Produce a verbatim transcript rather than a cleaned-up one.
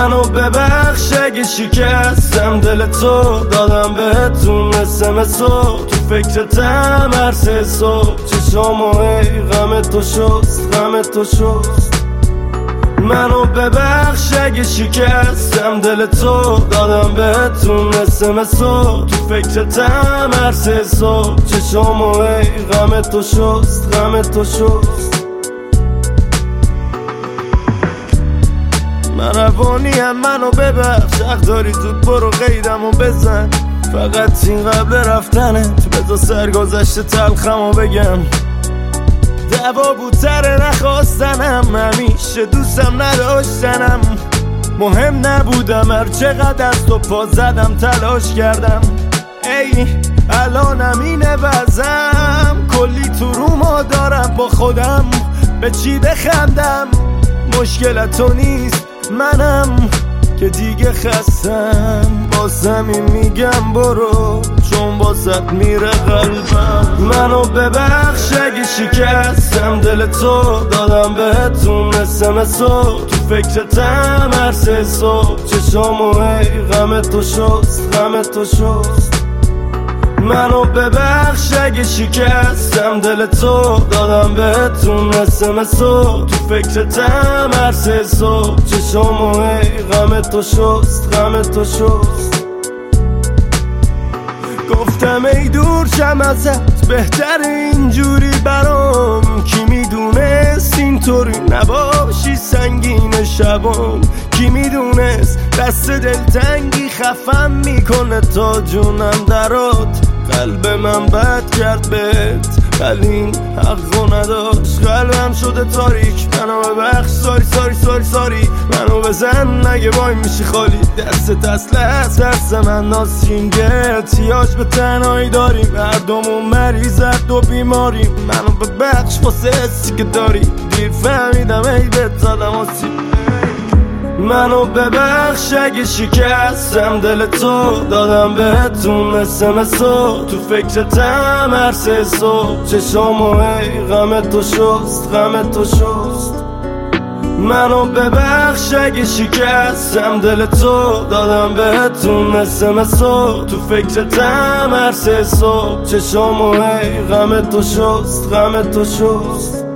منو ببخش اگه شکستم دل تو، دادم بهتون اسمسو، تو فکرتم هر سه صبح، چشامو ای غم تو شست، غم تو شست. منو ببخش اگه شکستم دل تو، دادم بهتون اسمسو، تو فکرتم هر سه صبح، چشامو ای غم تو شست، غم تو شست. من روانیم منو ببخش، حق داری زود برو قیدمو بزن، فقط این قبل رفتنت بذار سرگذشت تلخمو بگم. دعوا بود سر نخواستنم، همیشه دوستم نداشتنم، مهم نبودم هر چقدر از تو پا زدم تلاش کردم. ای الانم اینه وضعم، کلی تو روما دارم با خودم، به چی بخندم؟ مشکل تو نیست منم که دیگه خستم، واسه می میگم برو چون واسط میره قلبم. منو ببخش اگه شکستم دل تو، دادم بهتون اسمسو، تو فکرتم هر سه صبح، چشامو ای غم تو شست، غم تو شست. منو ببخش اگه شکستم دل تو، دادم بهتون اسمسو، تو فکرتم هر سه صبح، چشامو ای غم تو شست، غم تو شست. گفتم ای دور شم ازت بهتر اینجوری برام، کی میدونست اینطوری نباشی سنگین شبام، کی میدونست دست دلتنگی خفم میکنه تا جونم درات. قلب من بد کرد بهت ولی این حقو نداشت، قلبم شده تاریک، منو ببخش ساری ساری ساری ساری. منو بزن نگه وای میشی خالی، دست تسلت دست من ناسینگه، احتیاج به تنهایی داریم، هر دومون مریضت و بیماریم. منو ببخش واسه حسی که داری، دیر فهمیدم ای بهت زدم آسیب. منو ببخش اگه شکستم دل تو، دادم بهتون اسمسو، تو فکرتم هر سه صبح، چشامو ای غم تو شست، غم تو شست. منو ببخش اگه شکستم دل تو، دادم بهتون اسمسو، تو فکرتم هر سه صبح، چشامو ای غم تو شست، غم تو شست.